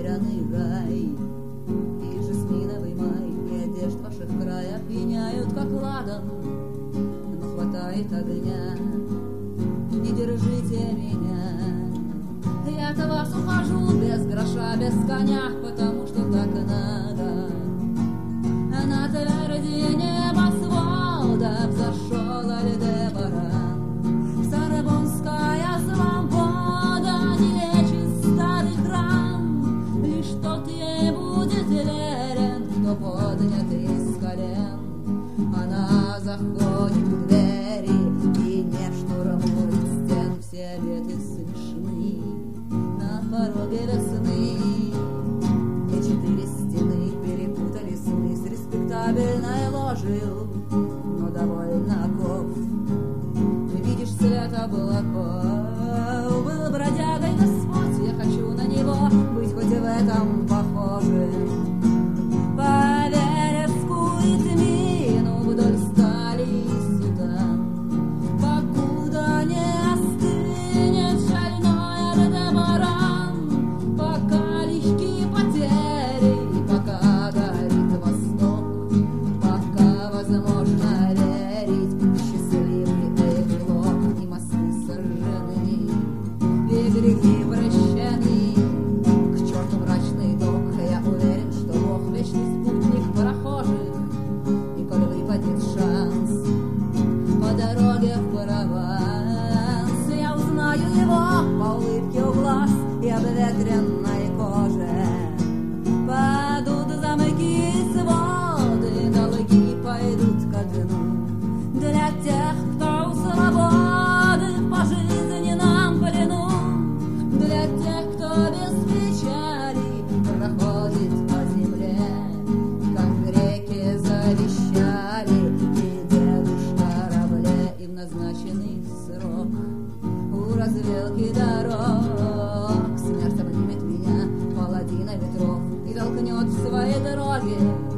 потерянный рай. И жасминовый май, и одежд ваших края пьяняют, как ладан, но хватает огня. Не держите меня, я от вас ухожу без гроша, без коня, потому что так надо. На тверди небосвода взошел Альдебаран. Сарабонская свобода не лечит старый храм, лишь тот ей будет верен, кто поднят из колен. Она заходит в двери и не штурмует стен, все обеты смешны на пороге весны. И 4 стены перепутали сны с респектабельной ложью, но довольно оков. Видишь свет облаков, был бродягой Господь, я хочу на него быть хоть и в этом похожим. По вереску и тмину вдоль стали и сутан, покуда не остынет шальной Альдебаран, пока легки потери, пока горит восток, пока возможно верить в счастливый эпилог, и мосты сожжены, и грехи прощены. К черту мрачный док, я уверен, что Бог вечный спутник прохожих, и коль выпадет шанс по дороге в Прованс, я узнаю его по улыбке у глаз и обветренной коже. Падут замки и своды, долги пойдут ко дну для тех, кто у свободы в пожизненном плену, для тех, кто без печали проходит по земле, как греки завещали, и дедушка Рабле, и в назначенный срок у развилки дорог смерть обнимет меня, паладина ветров, и толкнет в своей дороге